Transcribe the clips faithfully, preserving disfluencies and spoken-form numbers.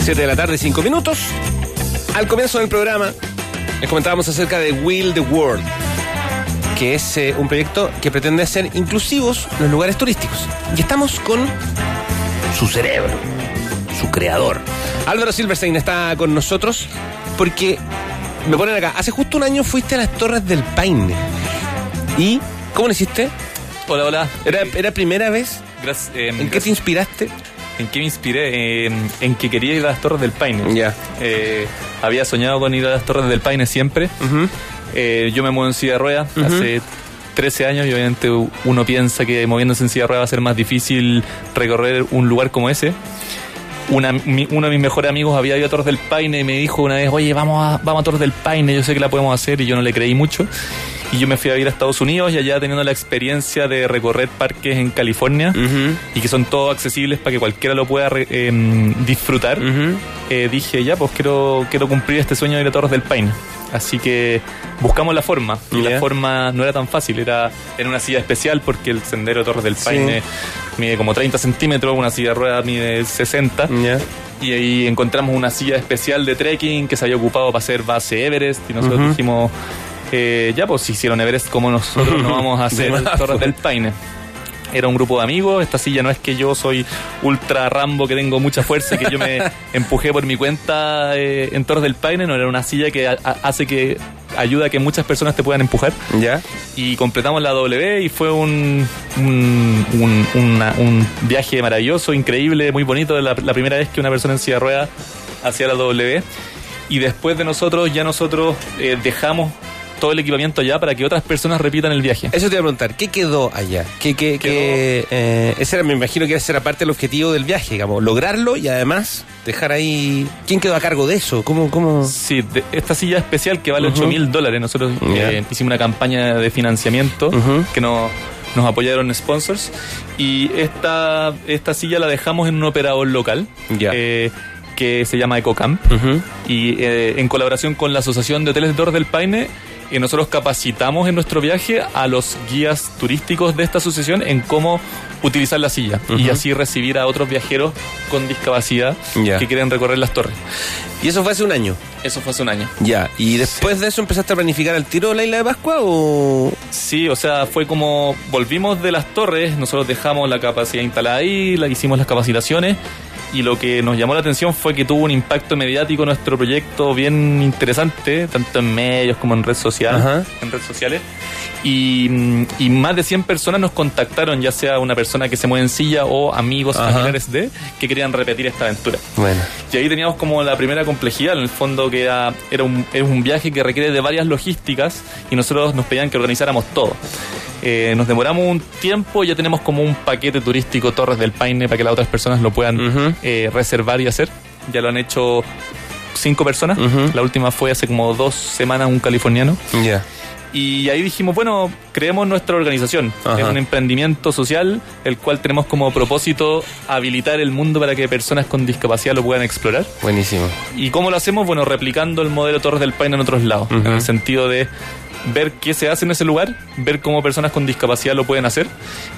siete de la tarde, cinco minutos. Al comienzo del programa les comentábamos acerca de Will the World, que es eh, un proyecto que pretende hacer inclusivos los lugares turísticos. Y estamos con su cerebro, su creador. Álvaro Silverstein está con nosotros porque me ponen acá. Hace justo un año fuiste a las Torres del Paine. ¿Y cómo lo hiciste? Hola, hola. ¿Era, era primera vez? Gracias. Eh, ¿En qué te inspiraste? ¿En qué me inspiré? Eh, en que quería ir a las Torres del Paine. Ya. Yeah. Eh, había soñado con ir a las Torres del Paine siempre. Uh-huh. Eh, yo me muevo en silla de ruedas uh-huh. hace trece años y obviamente uno piensa que moviéndose en silla de ruedas va a ser más difícil recorrer un lugar como ese. Una, mi, uno de mis mejores amigos había ido a Torres del Paine y me dijo una vez, oye, vamos a, vamos a Torres del Paine, yo sé que la podemos hacer, y yo no le creí mucho. Y yo me fui a ir a Estados Unidos y allá teniendo la experiencia de recorrer parques en California uh-huh. y que son todos accesibles para que cualquiera lo pueda re, eh, disfrutar, uh-huh. eh, dije, ya, pues quiero, quiero cumplir este sueño de ir a Torres del Paine. Así que buscamos la forma, y yeah. la forma no era tan fácil, era en una silla especial porque el sendero de Torres del Paine sí. mide como treinta centímetros, una silla de ruedas mide sesenta, yeah. y ahí encontramos una silla especial de trekking que se había ocupado para hacer base Everest, y nosotros uh-huh. dijimos, eh, ya pues si hicieron Everest como nosotros no vamos a hacer Torres del Paine. Era un grupo de amigos. Esta silla no es que yo soy ultra Rambo, que tengo mucha fuerza y que yo me empujé por mi cuenta eh, en Torres del Paine. No, era una silla que a, a, hace que ayuda a que muchas personas te puedan empujar. Ya. Y completamos la W y fue un un, un, una, un viaje maravilloso, increíble, muy bonito. La, la primera vez que una persona en silla de ruedas hacía la W. Y después de nosotros, ya nosotros eh, dejamos todo el equipamiento allá para que otras personas repitan el viaje. Eso te iba a preguntar, ¿qué quedó allá? ¿Qué, qué, qué, eh, ese era, me imagino que ese era parte del objetivo del viaje, digamos, lograrlo y además dejar ahí... ¿Quién quedó a cargo de eso? ¿Cómo, cómo? Sí, de esta silla especial que vale uh-huh. ocho mil dólares. Nosotros yeah. eh, hicimos una campaña de financiamiento uh-huh. que nos, nos apoyaron sponsors, y esta, esta silla la dejamos en un operador local. Ya. Yeah. Eh, que se llama EcoCamp uh-huh. y eh, en colaboración con la Asociación de Hoteles de Torres del Paine, y nosotros capacitamos en nuestro viaje a los guías turísticos de esta asociación en cómo utilizar la silla uh-huh. y así recibir a otros viajeros con discapacidad yeah. que quieren recorrer las torres. ¿Y eso fue hace un año? Eso fue hace un año. Ya, ¿y después sí. de eso empezaste a planificar al tiro la Isla de Pascua o...? Sí, o sea, fue como volvimos de las torres, nosotros dejamos la capacidad instalada ahí, la hicimos las capacitaciones, y lo que nos llamó la atención fue que tuvo un impacto mediático nuestro proyecto bien interesante, tanto en medios como en red social, Ajá. en redes sociales. Y, y más de cien personas nos contactaron, ya sea una persona que se mueve en silla o amigos, Ajá. familiares de, que querían repetir esta aventura. Bueno. Y ahí teníamos como la primera complejidad, en el fondo, que era, era, un, era un viaje que requiere de varias logísticas, y nosotros nos pedían que organizáramos todo. Eh, nos demoramos un tiempo y ya tenemos como un paquete turístico Torres del Paine para que las otras personas lo puedan uh-huh. eh, reservar y hacer. Ya lo han hecho cinco personas. Uh-huh. La última fue hace como dos semanas un californiano. Ya. Yeah. Y ahí dijimos, bueno, creemos nuestra organización. Uh-huh. Es un emprendimiento social, el cual tenemos como propósito habilitar el mundo para que personas con discapacidad lo puedan explorar. Buenísimo. ¿Y cómo lo hacemos? Bueno, replicando el modelo Torres del Paine en otros lados. Uh-huh. En el sentido de ver qué se hace en ese lugar, ver cómo personas con discapacidad lo pueden hacer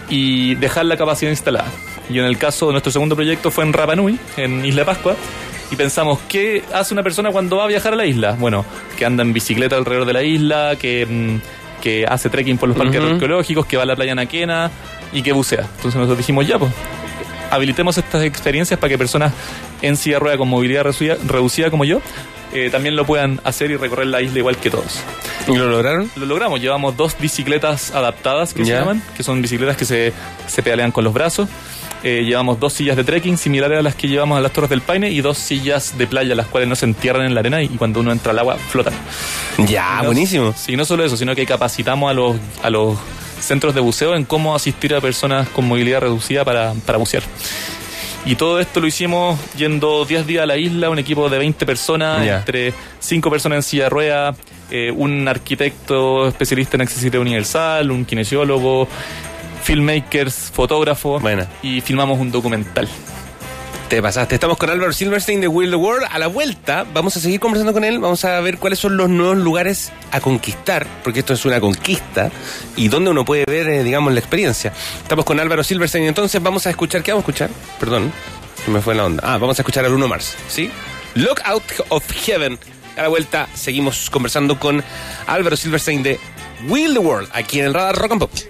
y dejar la capacidad instalada. Y en el caso de nuestro segundo proyecto fue en Rapa Nui, en Isla de Pascua, y pensamos, ¿qué hace una persona cuando va a viajar a la isla? Bueno, que anda en bicicleta alrededor de la isla, que, que hace trekking por los parques uh-huh. arqueológicos, que va a la playa Naquena y que bucea. Entonces nosotros dijimos, ya pues, habilitemos estas experiencias para que personas en silla de rueda con movilidad reducida, reducida como yo, Eh, también lo puedan hacer y recorrer la isla igual que todos. ¿Y lo lograron? Lo logramos. Llevamos dos bicicletas adaptadas, que yeah. se llaman, que son bicicletas que se, se pedalean con los brazos. Eh, llevamos dos sillas de trekking similares a las que llevamos a las Torres del Paine y dos sillas de playa, las cuales no se entierran en la arena y cuando uno entra al agua flotan. Ya, no, buenísimo. Sí, no solo eso, sino que capacitamos a los, a los centros de buceo en cómo asistir a personas con movilidad reducida para, para bucear. Y todo esto lo hicimos yendo diez días a la isla, un equipo de veinte personas, yeah. entre cinco personas en silla de ruedas, eh, un arquitecto especialista en accesibilidad universal, un kinesiólogo, filmmakers, fotógrafos, bueno. y filmamos un documental. Te pasaste. Estamos con Álvaro Silverstein de Will the World. A la vuelta vamos a seguir conversando con él. Vamos a ver cuáles son los nuevos lugares a conquistar, porque esto es una conquista, y dónde uno puede ver, eh, digamos, la experiencia. Estamos con Álvaro Silverstein. Entonces vamos a escuchar. ¿Qué vamos a escuchar? Perdón. Se me fue la onda. Ah, vamos a escuchar a Bruno Mars, ¿sí? Look Out of Heaven. A la vuelta seguimos conversando con Álvaro Silverstein de Will the World, aquí en el Radar Rock and Pop.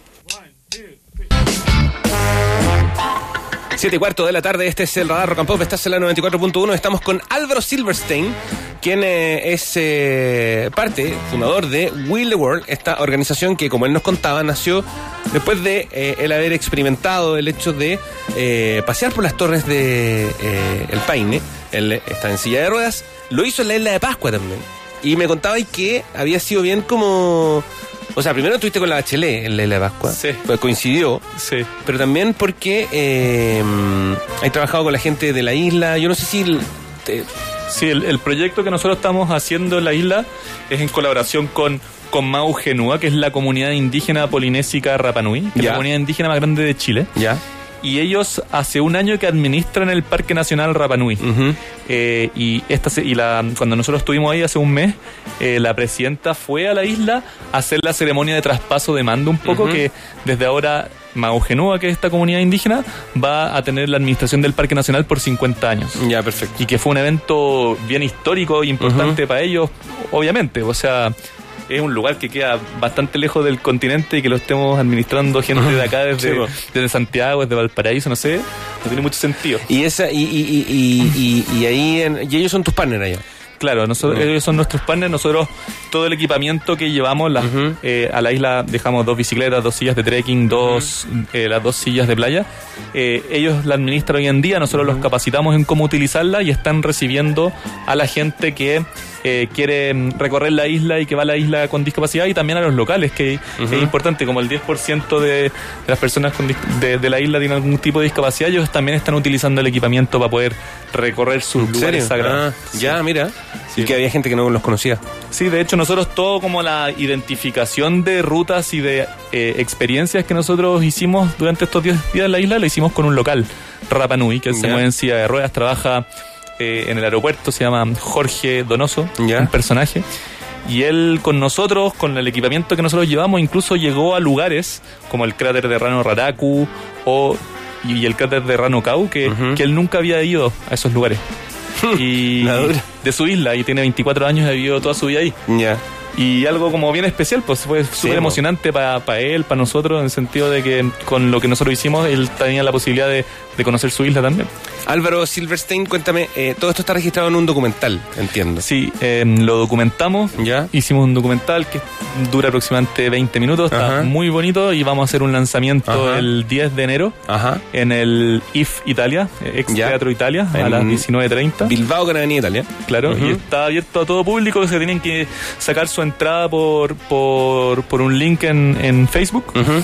Siete y cuarto de la tarde, este es el Radar Rock and Pop, estás en la noventa y cuatro punto uno. Estamos con Álvaro Silverstein, quien eh, es eh, parte, fundador de Will the World, esta organización que, como él nos contaba, nació después de eh, él haber experimentado el hecho de eh, pasear por las torres de eh, El Paine. Él está en silla de ruedas, lo hizo en la isla de Pascua también. Y me contaba que había sido bien como... O sea, primero estuviste con la Bachelet en la isla de Pascua. Sí. Pues coincidió. Sí. Pero también porque eh, hay trabajado con la gente de la isla. Yo no sé si... Te... Sí, el, el proyecto que nosotros estamos haciendo en la isla es en colaboración con, con Mau Genua, que es la comunidad indígena polinésica Rapa Nui, que ya. es la comunidad indígena más grande de Chile. Ya. Y ellos hace un año que administran el Parque Nacional Rapa Nui. Uh-huh. Eh, y esta y la, cuando nosotros estuvimos ahí hace un mes, eh, la presidenta fue a la isla a hacer la ceremonia de traspaso de mando un poco, uh-huh. que desde ahora Mau Genua, que es esta comunidad indígena, va a tener la administración del Parque Nacional por cincuenta años. Ya, perfecto. Y que fue un evento bien histórico e importante uh-huh. para ellos, obviamente. O sea... Es un lugar que queda bastante lejos del continente y que lo estemos administrando gente de acá desde, sí, desde Santiago, desde Valparaíso, no sé, no tiene mucho sentido. Y esa y, y, y, y, y ahí en, y ellos son tus partners allá. Claro, nosotros, uh-huh. ellos son nuestros partners. Nosotros, todo el equipamiento que llevamos la, uh-huh. eh, a la isla, dejamos dos bicicletas, dos sillas de trekking, dos uh-huh. eh, las dos sillas de playa. Eh, ellos la administran hoy en día, nosotros uh-huh. los capacitamos en cómo utilizarla y están recibiendo a la gente que eh, quiere recorrer la isla y que va a la isla con discapacidad, y también a los locales, que uh-huh. es importante, como el diez por ciento de, de las personas con, de, de la isla tienen algún tipo de discapacidad, ellos también están utilizando el equipamiento para poder recorrer sus lugares serio? sagrados. Ah, sí. Ya, mira. Sí. Y que había gente que no los conocía. Sí, de hecho nosotros todo como la identificación de rutas y de eh, experiencias que nosotros hicimos durante estos diez días en la isla, lo hicimos con un local, Rapa Nui, que él yeah. se mueve en silla de ruedas, trabaja eh, en el aeropuerto, se llama Jorge Donoso, yeah. un personaje. Y él con nosotros, con el equipamiento que nosotros llevamos, incluso llegó a lugares como el cráter de Rano Raraku o, y el cráter de Rano Kau, que, uh-huh. que él nunca había ido a esos lugares. Y de su isla, y tiene veinticuatro años y ha vivido toda su vida ahí. Ya. Yeah. Y algo como bien especial, pues fue súper sí, emocionante para pa él, para nosotros, en el sentido de que con lo que nosotros hicimos, él tenía la posibilidad de, de conocer su isla también. Álvaro Silverstein, cuéntame, eh, todo esto está registrado en un documental, entiendo. Sí, eh, lo documentamos, ¿ya? Hicimos un documental que dura aproximadamente veinte minutos, está Ajá. muy bonito, y vamos a hacer un lanzamiento Ajá. el diez de enero Ajá. en el I F Italia, ex ¿Ya? Teatro Italia, en a las diecinueve treinta. Bilbao con Avenida Italia. Claro, uh-huh. y está abierto a todo público, que se tienen que sacar su entrada por, por, por un link en, en Facebook. Uh-huh.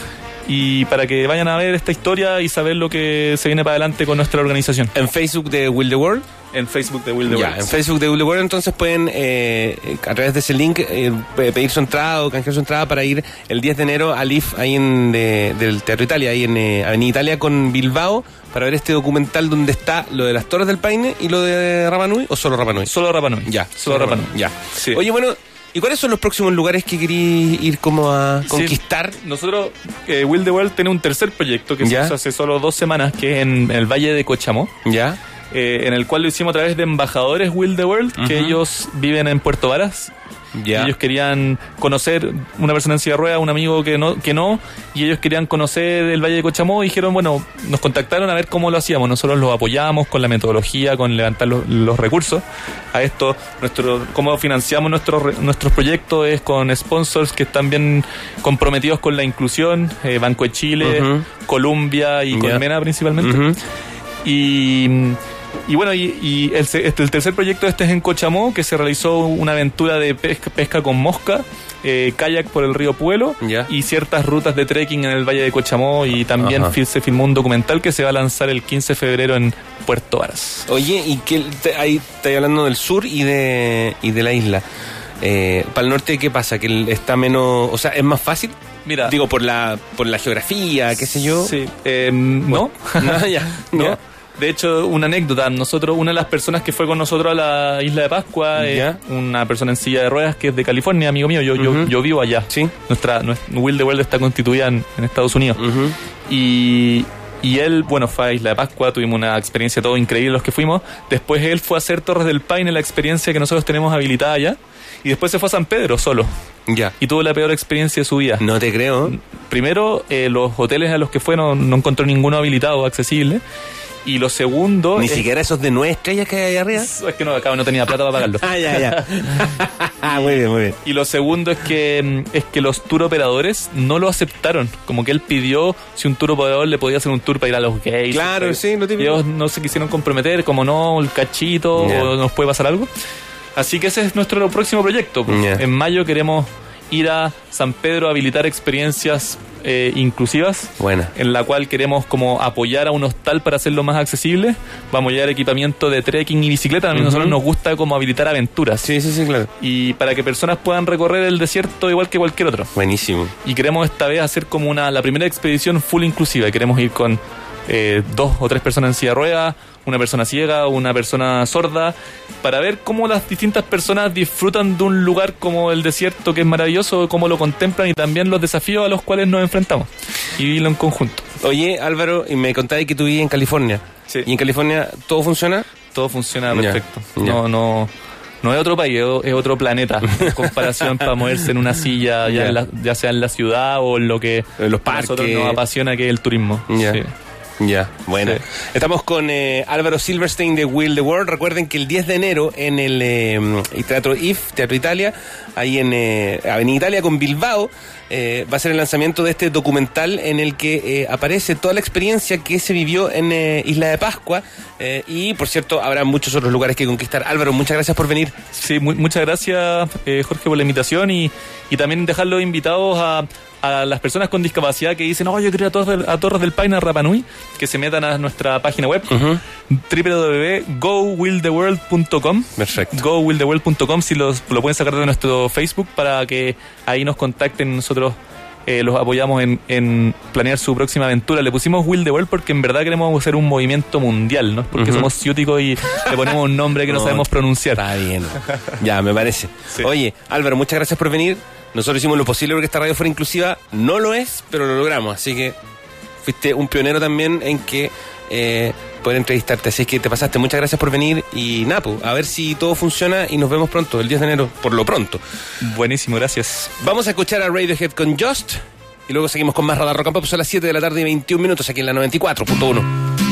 Y para que vayan a ver esta historia y saber lo que se viene para adelante con nuestra organización. ¿En Facebook de Will the World? En Facebook de Will the ya, World. En Facebook de Will the World, entonces pueden, eh, a través de ese link, eh, pedir su entrada o canjear su entrada para ir el diez de enero al I F, ahí en de, del Teatro Italia, ahí en eh, Avenida Italia con Bilbao, para ver este documental donde está lo de las Torres del Paine y lo de Rapa Nui, ¿o solo Rapa Nui? Solo Rapa Nui. Ya, solo Rapa Nui. Ya. Sí. Oye, bueno... ¿Y cuáles son los próximos lugares que querís ir como a conquistar? Sí, nosotros, eh, Will the World tiene un tercer proyecto que ¿Ya? se hizo hace solo dos semanas, que es en, en el Valle de Cochamó. Ya. Eh, en el cual lo hicimos a través de embajadores Will the World, uh-huh. que ellos viven en Puerto Varas. Yeah. Ellos querían conocer una persona en silla de ruedas, un amigo que no, que no, y ellos querían conocer el Valle de Cochamó y dijeron, bueno, nos contactaron a ver cómo lo hacíamos. Nosotros los apoyamos con la metodología, con levantar los, los recursos. A esto, nuestro, cómo financiamos nuestros nuestros proyectos es con sponsors que están bien comprometidos con la inclusión, eh, Banco de Chile, uh-huh. Columbia y yeah. Colmena principalmente. Uh-huh. Y... Y bueno, y, y el, este, el tercer proyecto este es en Cochamó, que se realizó una aventura de pesca, pesca con mosca, eh, kayak por el río Puelo, ¿Ya? y ciertas rutas de trekking en el Valle de Cochamó, y también fil, se filmó un documental que se va a lanzar el quince de febrero en Puerto Varas. Oye, y que te, ahí estoy hablando del sur y de, y de la isla. Eh, para el norte, ¿qué pasa? ¿Que está menos, o sea, es más fácil? Mira, digo, por la por la geografía, qué sé yo. Sí, eh, no, no, ya, no. ¿Ya? De hecho, una anécdota, nosotros, una de las personas que fue con nosotros a la isla de Pascua es ¿Ya? una persona en silla de ruedas que es de California, amigo mío, yo, uh-huh. yo, yo vivo allá. Sí. Nuestra, nuestra Will the World está constituida en, en Estados Unidos. Uh-huh. Y, Y él, bueno, fue a Isla de Pascua, tuvimos una experiencia todo increíble los que fuimos. Después él fue a hacer Torres del Paine, la experiencia que nosotros tenemos habilitada allá. Y después se fue a San Pedro solo. Ya. Y tuvo la peor experiencia de su vida. No te creo. Primero, eh, los hoteles a los que fue no, no encontró ninguno habilitado, accesible. Y lo segundo... Ni es, siquiera esos de nueve estrellas que hay ahí arriba. Es que no, acá no tenía plata para pagarlo. Ah, ya, ya. Muy bien, muy bien. Y lo segundo es que es que los tour operadores no lo aceptaron. Como que él pidió si un tour operador le podía hacer un tour para ir a los gays. Claro, para... sí, lo típico. Ellos no se quisieron comprometer, como no, el cachito, yeah. o nos puede pasar algo. Así que ese es nuestro próximo proyecto. Pues. Yeah. En mayo queremos ir a San Pedro a habilitar experiencias eh, inclusivas, buena, en la cual queremos como apoyar a un hostal para hacerlo más accesible. Vamos a llevar equipamiento de trekking y bicicleta. A uh-huh. nosotros nos gusta como habilitar aventuras. Sí, sí, sí, claro. Y para que personas puedan recorrer el desierto igual que cualquier otro. Buenísimo. Y queremos esta vez hacer como una la primera expedición full inclusiva. Queremos ir con eh, dos o tres personas en silla de ruedas, una persona ciega, una persona sorda, para ver cómo las distintas personas disfrutan de un lugar como el desierto, que es maravilloso, cómo lo contemplan y también los desafíos a los cuales nos enfrentamos y vivirlo en conjunto. Oye, Álvaro, y me contáis que tú vivías en California. Sí. ¿Y en California todo funciona? Todo funciona perfecto. Yeah. No, no, no es otro país, es otro planeta en comparación para moverse en una silla, ya, yeah. en la, ya sea en la ciudad o en lo que en los parques. A nosotros nos apasiona, que es el turismo. Yeah. Sí. Ya, bueno. Sí. Estamos con eh, Álvaro Silverstein de Will the World. Recuerden que el diez de enero en el eh, Teatro I F, Teatro Italia, ahí en eh, Avenida Italia con Bilbao, eh, va a ser el lanzamiento de este documental en el que eh, aparece toda la experiencia que se vivió en eh, Isla de Pascua. Eh, y, por cierto, habrá muchos otros lugares que conquistar. Álvaro, muchas gracias por venir. Sí, muy, muchas gracias, eh, Jorge, por la invitación y, y también dejarlos invitados a... a las personas con discapacidad que dicen, oh, yo quiero ir a Torres del, a Torres del Paine, a Rapa Nui, que se metan a nuestra página web, uh-huh. doble u doble u doble u punto go will the world punto com. Perfecto. go will the world punto com, si los, lo pueden sacar de nuestro Facebook para que ahí nos contacten. Nosotros eh, los apoyamos en, en planear su próxima aventura. Le pusimos Will the World porque en verdad queremos hacer un movimiento mundial, ¿no? Porque uh-huh. somos ciúticos y le ponemos un nombre que no, no sabemos pronunciar. Está bien. Ya, me parece. Sí. Oye, Álvaro, muchas gracias por venir. Nosotros hicimos lo posible porque esta radio fuera inclusiva. No lo es, pero lo logramos. Así que fuiste un pionero también en que eh, poder entrevistarte. Así que te pasaste. Muchas gracias por venir. Y Napo, a ver si todo funciona y nos vemos pronto, el diez de enero, por lo pronto. Buenísimo, gracias. Vamos a escuchar a Radiohead con Just. Y luego seguimos con más Radar Rock and Pop. Son las siete de la tarde y veintiún minutos aquí en la noventa y cuatro punto uno.